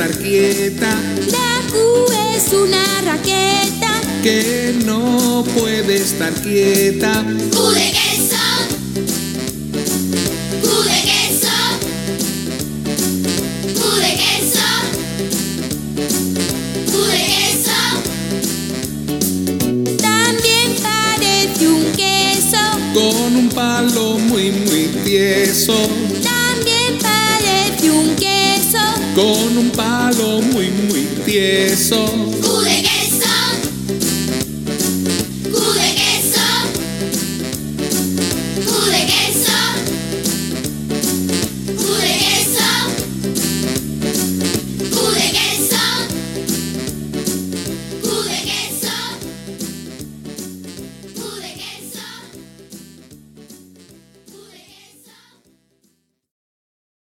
estar quieta. La Q es una raqueta Que no puede estar quieta. Q de queso. Q de queso. Q de queso. Q de queso. también parece un queso. Con un palo muy tieso. También parece un queso. Con un palo muy tieso. Q